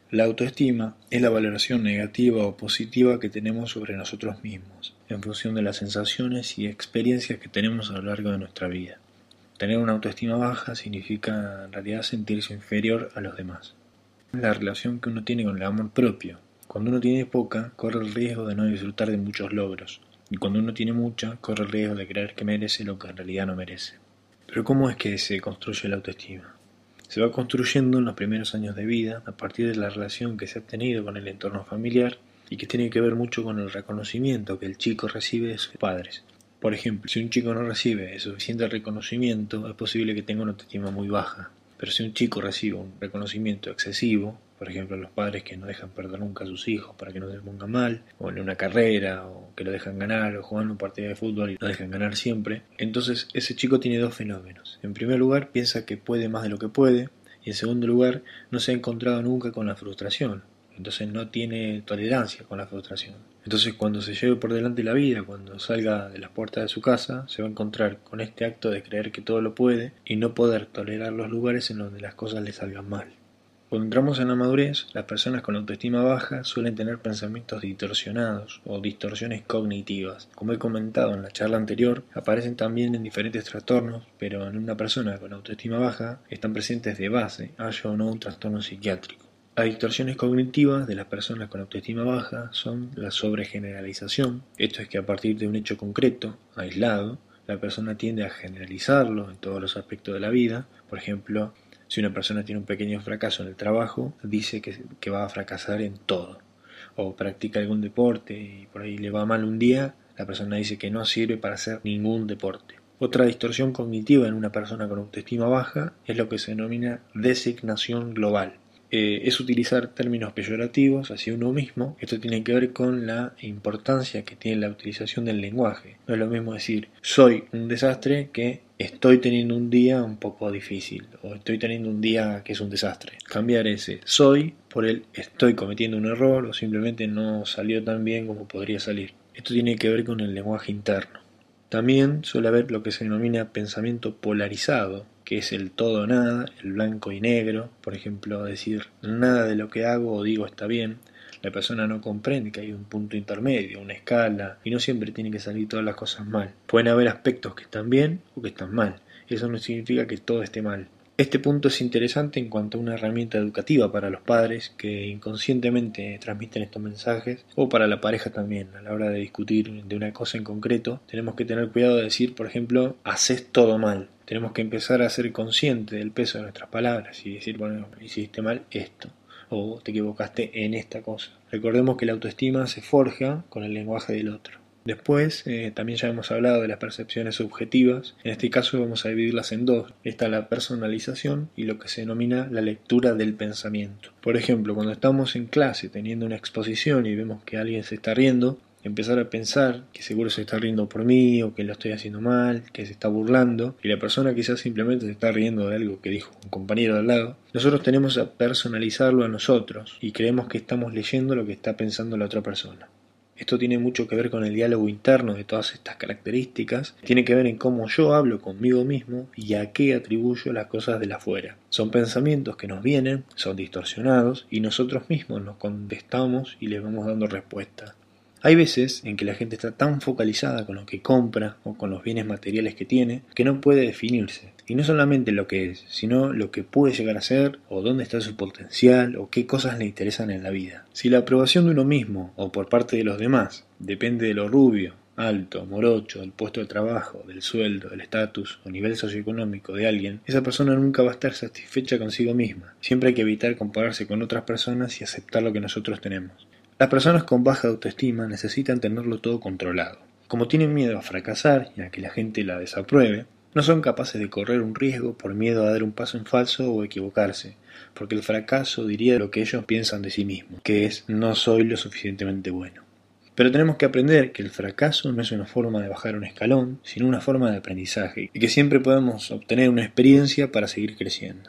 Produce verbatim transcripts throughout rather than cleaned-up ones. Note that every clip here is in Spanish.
La autoestima es la valoración negativa o positiva que tenemos sobre nosotros mismos, en función de las sensaciones y experiencias que tenemos a lo largo de nuestra vida. Tener una autoestima baja significa en realidad sentirse inferior a los demás. La relación que uno tiene con el amor propio. Cuando uno tiene poca, corre el riesgo de no disfrutar de muchos logros, y cuando uno tiene mucha, corre el riesgo de creer que merece lo que en realidad no merece. Pero ¿cómo es que se construye la autoestima? Se va construyendo en los primeros años de vida a partir de la relación que se ha tenido con el entorno familiar y que tiene que ver mucho con el reconocimiento que el chico recibe de sus padres. Por ejemplo, si un chico no recibe suficiente reconocimiento, es posible que tenga una autoestima muy baja. Pero si un chico recibe un reconocimiento excesivo, por ejemplo los padres que no dejan perder nunca a sus hijos para que no se pongan mal, o en una carrera, o que lo dejan ganar, o jugando un partido de fútbol y lo dejan ganar siempre, entonces ese chico tiene dos fenómenos. En primer lugar, piensa que puede más de lo que puede, y en segundo lugar, no se ha encontrado nunca con la frustración. Entonces no tiene tolerancia con la frustración. Entonces cuando se lleve por delante la vida, cuando salga de las puertas de su casa, se va a encontrar con este acto de creer que todo lo puede y no poder tolerar los lugares en donde las cosas le salgan mal. Cuando entramos en la madurez, las personas con autoestima baja suelen tener pensamientos distorsionados o distorsiones cognitivas. Como he comentado en la charla anterior, aparecen también en diferentes trastornos, pero en una persona con autoestima baja están presentes de base, haya o no un trastorno psiquiátrico. Las distorsiones cognitivas de las personas con autoestima baja son la sobregeneralización. Esto es que a partir de un hecho concreto, aislado, la persona tiende a generalizarlo en todos los aspectos de la vida. Por ejemplo, si una persona tiene un pequeño fracaso en el trabajo, dice que, que va a fracasar en todo. O practica algún deporte y por ahí le va mal un día, la persona dice que no sirve para hacer ningún deporte. Otra distorsión cognitiva en una persona con autoestima baja es lo que se denomina designación global. Eh, es utilizar términos peyorativos hacia uno mismo. Esto tiene que ver con la importancia que tiene la utilización del lenguaje. No es lo mismo decir soy un desastre que estoy teniendo un día un poco difícil o estoy teniendo un día que es un desastre. Cambiar ese soy por el estoy cometiendo un error o simplemente no salió tan bien como podría salir. Esto tiene que ver con el lenguaje interno. También suele haber lo que se denomina pensamiento polarizado, que es el todo o nada, el blanco y negro. Por ejemplo, decir nada de lo que hago o digo está bien. La persona no comprende que hay un punto intermedio, una escala, y no siempre tienen que salir todas las cosas mal. Pueden haber aspectos que están bien o que están mal. Eso no significa que todo esté mal. Este punto es interesante en cuanto a una herramienta educativa para los padres que inconscientemente transmiten estos mensajes, o para la pareja también. A la hora de discutir de una cosa en concreto, tenemos que tener cuidado de decir, por ejemplo, haces todo mal. Tenemos que empezar a ser conscientes del peso de nuestras palabras y decir, bueno, hiciste mal esto, o te equivocaste en esta cosa. Recordemos que la autoestima se forja con el lenguaje del otro. Después, eh, también ya hemos hablado de las percepciones subjetivas. En este caso vamos a dividirlas en dos. Está la personalización y lo que se denomina la lectura del pensamiento. Por ejemplo, cuando estamos en clase teniendo una exposición y vemos que alguien se está riendo, empezar a pensar que seguro se está riendo por mí o que lo estoy haciendo mal, que se está burlando, y la persona quizás simplemente se está riendo de algo que dijo un compañero de al lado. Nosotros tenemos a personalizarlo a nosotros y creemos que estamos leyendo lo que está pensando la otra persona. Esto tiene mucho que ver con el diálogo interno de todas estas características. Tiene que ver en cómo yo hablo conmigo mismo y a qué atribuyo las cosas del afuera. Son pensamientos que nos vienen, son distorsionados y nosotros mismos nos contestamos y les vamos dando respuesta. Hay veces en que la gente está tan focalizada con lo que compra o con los bienes materiales que tiene que no puede definirse. Y no solamente lo que es, sino lo que puede llegar a ser, o dónde está su potencial, o qué cosas le interesan en la vida. Si la aprobación de uno mismo, o por parte de los demás, depende de lo rubio, alto, morocho, del puesto de trabajo, del sueldo, del estatus o nivel socioeconómico de alguien, esa persona nunca va a estar satisfecha consigo misma. Siempre hay que evitar compararse con otras personas y aceptar lo que nosotros tenemos. Las personas con baja autoestima necesitan tenerlo todo controlado. Como tienen miedo a fracasar y a que la gente la desapruebe, no son capaces de correr un riesgo por miedo a dar un paso en falso o equivocarse, porque el fracaso diría lo que ellos piensan de sí mismos, que es no soy lo suficientemente bueno. Pero tenemos que aprender que el fracaso no es una forma de bajar un escalón, sino una forma de aprendizaje, y que siempre podemos obtener una experiencia para seguir creciendo.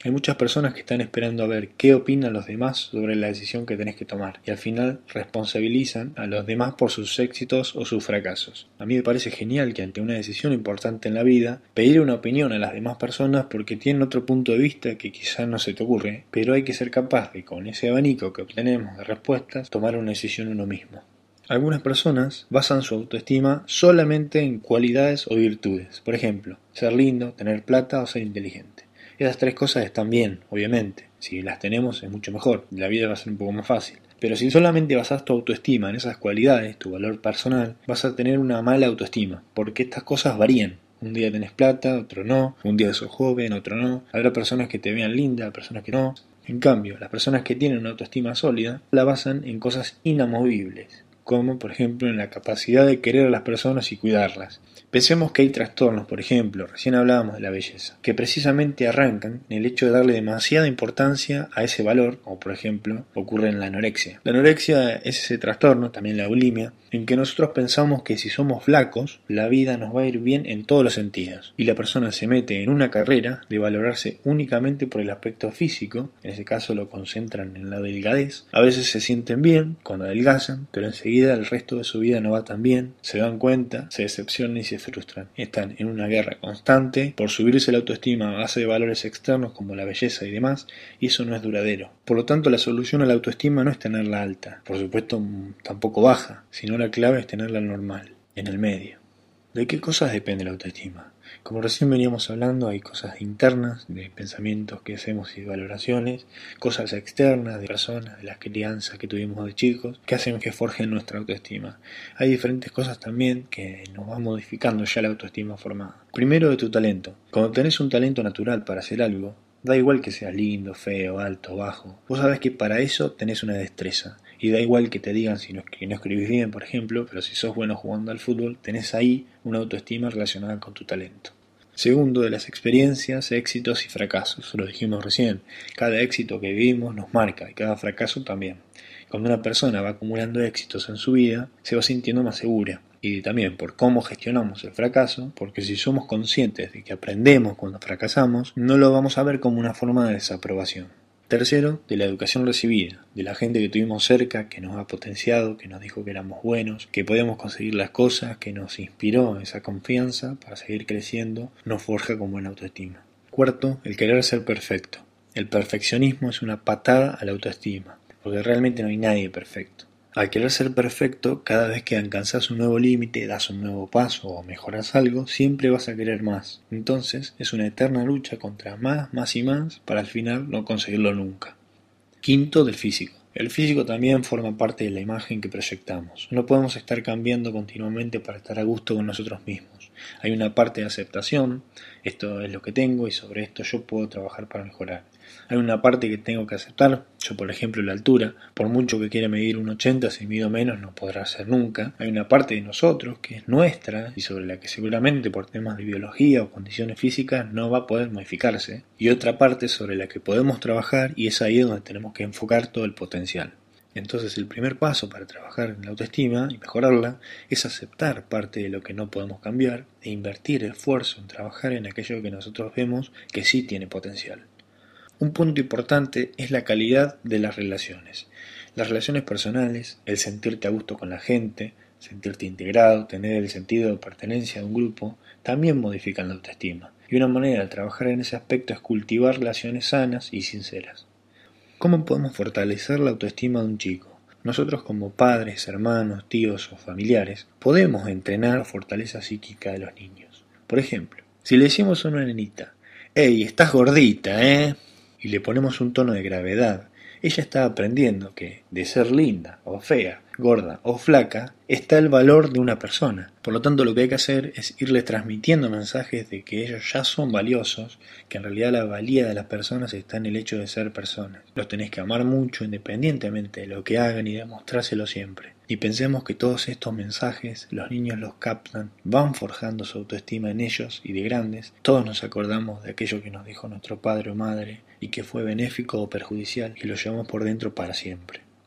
Hay muchas personas que están esperando a ver qué opinan los demás sobre la decisión que tenés que tomar y al final responsabilizan a los demás por sus éxitos o sus fracasos. A mí me parece genial que ante una decisión importante en la vida, pedir una opinión a las demás personas porque tienen otro punto de vista que quizás no se te ocurre, pero hay que ser capaz de, con ese abanico que obtenemos de respuestas, tomar una decisión uno mismo. Algunas personas basan su autoestima solamente en cualidades o virtudes, por ejemplo, ser lindo, tener plata o ser inteligente. Esas tres cosas están bien, obviamente. Si las tenemos es mucho mejor, la vida va a ser un poco más fácil. Pero si solamente basas tu autoestima en esas cualidades, tu valor personal, vas a tener una mala autoestima, porque estas cosas varían. Un día tenés plata, otro no. Un día sos joven, otro no. Habrá personas que te vean linda, personas que no. En cambio, las personas que tienen una autoestima sólida la basan en cosas inamovibles, como por ejemplo en la capacidad de querer a las personas y cuidarlas. Pensemos que hay trastornos, por ejemplo, recién hablábamos de la belleza, que precisamente arrancan en el hecho de darle demasiada importancia a ese valor, como por ejemplo ocurre en la anorexia. La anorexia es ese trastorno, también la bulimia, en que nosotros pensamos que si somos flacos, la vida nos va a ir bien en todos los sentidos, y la persona se mete en una carrera de valorarse únicamente por el aspecto físico, en ese caso lo concentran en la delgadez. A veces se sienten bien cuando adelgazan, pero enseguida el resto de su vida no va tan bien, se dan cuenta, se decepcionan y se frustran. Están en una guerra constante por subirse la autoestima a base de valores externos como la belleza y demás, y eso no es duradero. Por lo tanto, la solución a la autoestima no es tenerla alta, por supuesto tampoco baja, sino la clave es tenerla normal, en el medio. ¿De qué cosas depende la autoestima? Como recién veníamos hablando, hay cosas internas, de pensamientos que hacemos y de valoraciones, cosas externas, de personas, de las crianzas que tuvimos de chicos, que hacen que forjen nuestra autoestima. Hay diferentes cosas también que nos van modificando ya la autoestima formada. Primero, de tu talento. Cuando tenés un talento natural para hacer algo, da igual que seas lindo, feo, alto, bajo. Vos sabés que para eso tenés una destreza. Y da igual que te digan si no, que no escribís bien, por ejemplo, pero si sos bueno jugando al fútbol, tenés ahí una autoestima relacionada con tu talento. Segundo, de las experiencias, éxitos y fracasos. Lo dijimos recién. Cada éxito que vivimos nos marca y cada fracaso también. Cuando una persona va acumulando éxitos en su vida, se va sintiendo más segura. Y también por cómo gestionamos el fracaso, porque si somos conscientes de que aprendemos cuando fracasamos, no lo vamos a ver como una forma de desaprobación. Tercero, de la educación recibida, de la gente que tuvimos cerca, que nos ha potenciado, que nos dijo que éramos buenos, que podíamos conseguir las cosas, que nos inspiró esa confianza para seguir creciendo, nos forja con buena autoestima. Cuarto, el querer ser perfecto. El perfeccionismo es una patada a la autoestima, porque realmente no hay nadie perfecto. Al querer ser perfecto, cada vez que alcanzás un nuevo límite, das un nuevo paso o mejoras algo, siempre vas a querer más. Entonces es una eterna lucha contra más, más y más, para al final no conseguirlo nunca. Quinto, del físico. El físico también forma parte de la imagen que proyectamos. No podemos estar cambiando continuamente para estar a gusto con nosotros mismos. Hay una parte de aceptación, esto es lo que tengo y sobre esto yo puedo trabajar para mejorar. Hay una parte que tengo que aceptar, yo por ejemplo la altura, por mucho que quiera medir un ochenta, si mido menos no podrá ser nunca. Hay una parte de nosotros que es nuestra y sobre la que seguramente por temas de biología o condiciones físicas no va a poder modificarse. Y otra parte sobre la que podemos trabajar y es ahí donde tenemos que enfocar todo el potencial. Entonces el primer paso para trabajar en la autoestima y mejorarla es aceptar parte de lo que no podemos cambiar e invertir esfuerzo en trabajar en aquello que nosotros vemos que sí tiene potencial. Un punto importante es la calidad de las relaciones. Las relaciones personales, el sentirte a gusto con la gente, sentirte integrado, tener el sentido de pertenencia de un grupo, también modifican la autoestima. Y una manera de trabajar en ese aspecto es cultivar relaciones sanas y sinceras. ¿Cómo podemos fortalecer la autoestima de un chico? Nosotros como padres, hermanos, tíos o familiares podemos entrenar la fortaleza psíquica de los niños. Por ejemplo, si le decimos a una nenita, «Ey, estás gordita, ¿eh?» y le ponemos un tono de gravedad, ella está aprendiendo que de ser linda o fea, gorda o flaca, está el valor de una persona. Por lo tanto, lo que hay que hacer es irle transmitiendo mensajes de que ellos ya son valiosos, que en realidad la valía de las personas está en el hecho de ser personas. Los tenés que amar mucho independientemente de lo que hagan y demostrárselo siempre. Y pensemos que todos estos mensajes los niños los captan, van forjando su autoestima en ellos y de grandes. Todos nos acordamos de aquello que nos dijo nuestro padre o madre y que fue benéfico o perjudicial y lo llevamos por dentro para siempre.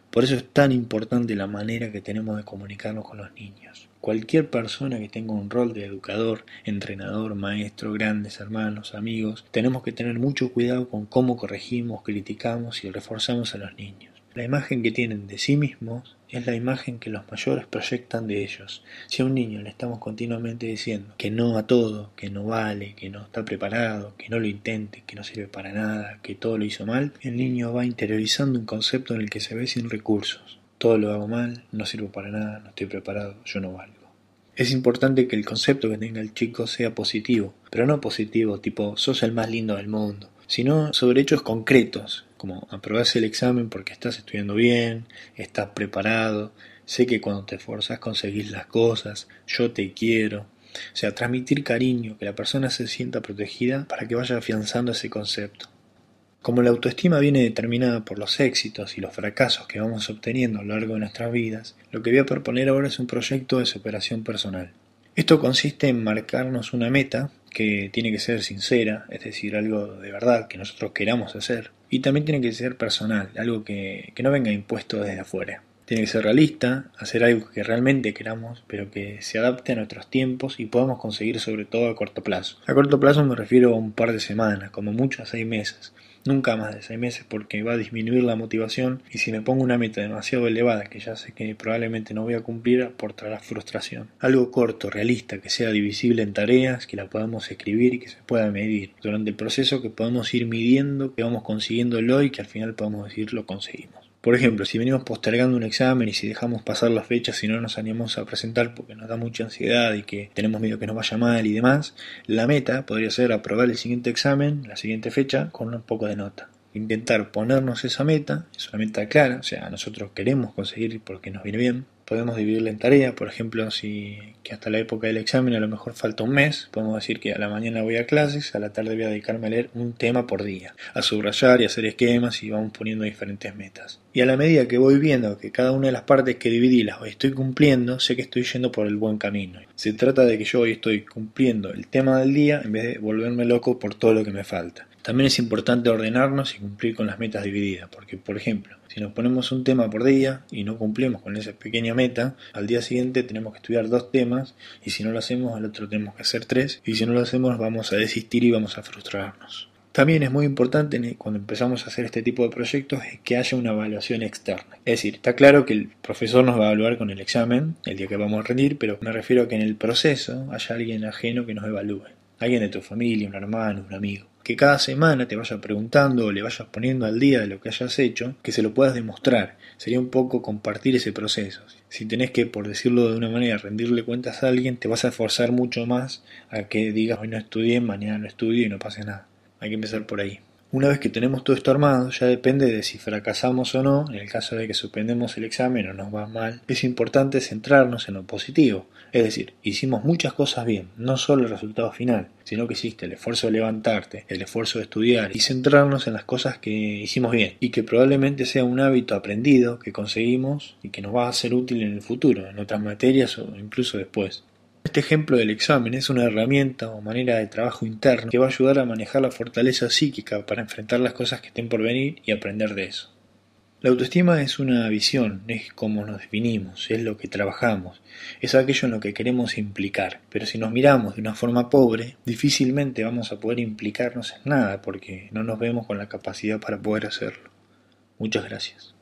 Por eso es tan importante la manera que tenemos de comunicarnos con los niños. Cualquier persona que tenga un rol de educador, entrenador, maestro, grandes hermanos, amigos, tenemos que tener mucho cuidado con cómo corregimos, criticamos y reforzamos a los niños. La imagen que tienen de sí mismos es la imagen que los mayores proyectan de ellos. Si a un niño le estamos continuamente diciendo que no a todo, que no vale, que no está preparado, que no lo intente, que no sirve para nada, que todo lo hizo mal, el niño va interiorizando un concepto en el que se ve sin recursos. Todo lo hago mal, no sirvo para nada, no estoy preparado, yo no valgo. Es importante que el concepto que tenga el chico sea positivo, pero no positivo tipo sos el más lindo del mundo, sino sobre hechos concretos, como aprobás el examen porque estás estudiando bien, estás preparado, sé que cuando te esforzás conseguís las cosas, yo te quiero. O sea, transmitir cariño, que la persona se sienta protegida para que vaya afianzando ese concepto. Como la autoestima viene determinada por los éxitos y los fracasos que vamos obteniendo a lo largo de nuestras vidas, lo que voy a proponer ahora es un proyecto de superación personal. Esto consiste en marcarnos una meta que tiene que ser sincera, es decir, algo de verdad que nosotros queramos hacer, y también tiene que ser personal, algo que, que no venga impuesto desde afuera. Tiene que ser realista, hacer algo que realmente queramos, pero que se adapte a nuestros tiempos y podamos conseguir sobre todo a corto plazo. A corto plazo me refiero a un par de semanas, como mucho a seis meses. Nunca más de seis meses porque va a disminuir la motivación y si me pongo una meta demasiado elevada que ya sé que probablemente no voy a cumplir aportará frustración. Algo corto, realista, que sea divisible en tareas, que la podamos escribir y que se pueda medir. Durante el proceso que podamos ir midiendo, que vamos consiguiéndolo y que al final podamos decir lo conseguimos. Por ejemplo, si venimos postergando un examen y si dejamos pasar las fechas y no nos animamos a presentar porque nos da mucha ansiedad y que tenemos miedo que nos vaya mal y demás, la meta podría ser aprobar el siguiente examen, la siguiente fecha, con un poco de nota. Intentar ponernos esa meta, es una meta clara, o sea, nosotros queremos conseguir porque nos viene bien. Podemos dividirla en tareas, por ejemplo, si que hasta la época del examen a lo mejor falta un mes, podemos decir que a la mañana voy a clases, a la tarde voy a dedicarme a leer un tema por día, a subrayar y hacer esquemas y vamos poniendo diferentes metas. Y a la medida que voy viendo que cada una de las partes que dividí las estoy cumpliendo, sé que estoy yendo por el buen camino. Se trata de que yo hoy estoy cumpliendo el tema del día en vez de volverme loco por todo lo que me falta. También es importante ordenarnos y cumplir con las metas divididas, porque por ejemplo, si nos ponemos un tema por día y no cumplimos con esa pequeña meta, al día siguiente tenemos que estudiar dos temas y si no lo hacemos al otro tenemos que hacer tres y si no lo hacemos vamos a desistir y vamos a frustrarnos. También es muy importante cuando empezamos a hacer este tipo de proyectos que haya una evaluación externa. Es decir, está claro que el profesor nos va a evaluar con el examen el día que vamos a rendir, pero me refiero a que en el proceso haya alguien ajeno que nos evalúe. Alguien de tu familia, un hermano, un amigo. Que cada semana te vaya preguntando o le vayas poniendo al día de lo que hayas hecho, que se lo puedas demostrar. Sería un poco compartir ese proceso. Si tenés que, por decirlo de una manera, rendirle cuentas a alguien, te vas a esforzar mucho más a que digas hoy no estudié, mañana no estudio y no pase nada. Hay que empezar por ahí. Una vez que tenemos todo esto armado, ya depende de si fracasamos o no, en el caso de que suspendemos el examen o nos va mal, es importante centrarnos en lo positivo. Es decir, hicimos muchas cosas bien, no solo el resultado final, sino que hiciste el esfuerzo de levantarte, el esfuerzo de estudiar y centrarnos en las cosas que hicimos bien y que probablemente sea un hábito aprendido que conseguimos y que nos va a ser útil en el futuro, en otras materias o incluso después. Este ejemplo del examen es una herramienta o manera de trabajo interno que va a ayudar a manejar la fortaleza psíquica para enfrentar las cosas que estén por venir y aprender de eso. La autoestima es una visión, es cómo nos definimos, es lo que trabajamos, es aquello en lo que queremos implicar. Pero si nos miramos de una forma pobre, difícilmente vamos a poder implicarnos en nada porque no nos vemos con la capacidad para poder hacerlo. Muchas gracias.